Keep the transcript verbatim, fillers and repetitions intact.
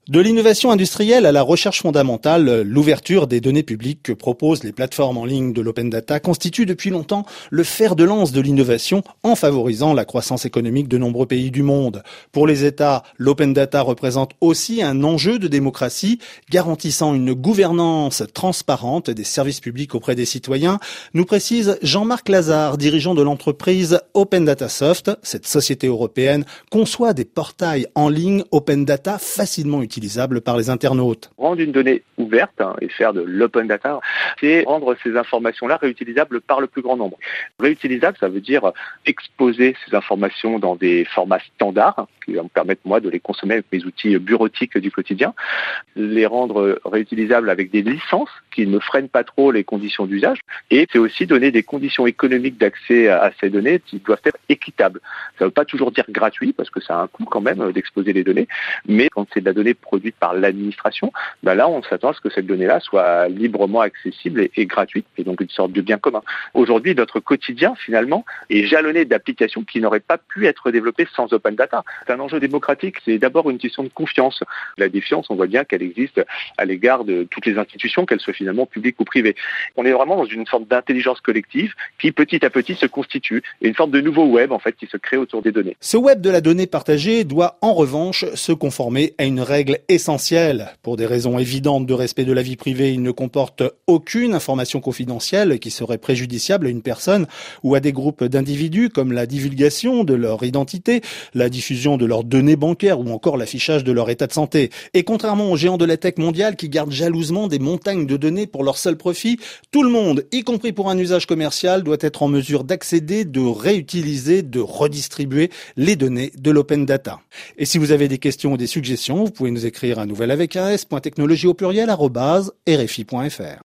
De l'innovation industrielle à la recherche fondamentale, l'ouverture des données publiques que proposent les plateformes en ligne de l'open data constitue depuis longtemps le fer de lance de l'innovation en favorisant la croissance économique de nombreux pays du monde. Pour les États, l'open data représente aussi un enjeu de démocratie, garantissant une gouvernance transparente des services publics auprès des citoyens, nous précise Jean-Marc Lazare, dirigeant de l'entreprise Open Data Soft. Cette société européenne conçoit des portails en ligne open data facilement utilisés. Utilisable par les internautes. Rendre une donnée ouverte hein, et faire de l'open data, c'est rendre ces informations-là réutilisables par le plus grand nombre. Réutilisable, ça veut dire exposer ces informations dans des formats standards qui vont me permettre moi de les consommer avec mes outils bureautiques du quotidien, les rendre réutilisables avec des licences qui ne freinent pas trop les conditions d'usage, et c'est aussi donner des conditions économiques d'accès à ces données qui doivent être équitables. Ça ne veut pas toujours dire gratuit, parce que ça a un coût quand même d'exposer les données, mais quand c'est de la donnée produite par l'administration, ben là on s'attend à ce que cette donnée-là soit librement accessible et, et gratuite, et donc une sorte de bien commun. Aujourd'hui, notre quotidien finalement est jalonné d'applications qui n'auraient pas pu être développées sans open data. C'est un enjeu démocratique, c'est d'abord une question de confiance. La défiance, on voit bien qu'elle existe à l'égard de toutes les institutions, qu'elles soient finalement publiques ou privées. On est vraiment dans une forme d'intelligence collective qui petit à petit se constitue, et une forme de nouveau web en fait qui se crée autour des données. Ce web de la donnée partagée doit en revanche se conformer à une règle essentielle. Pour des raisons évidentes de respect de la vie privée, il ne comporte aucune information confidentielle qui serait préjudiciable à une personne ou à des groupes d'individus, comme la divulgation de leur identité, la diffusion de leurs données bancaires ou encore l'affichage de leur état de santé. Et contrairement aux géants de la tech mondiale qui gardent jalousement des montagnes de données pour leur seul profit, tout le monde, y compris pour un usage commercial, doit être en mesure d'accéder, de réutiliser, de redistribuer les données de l'open data. Et si vous avez des questions ou des suggestions, vous pouvez nous écrire à nouvelle avec un s point technologie au pluriel arobase r f i point f r.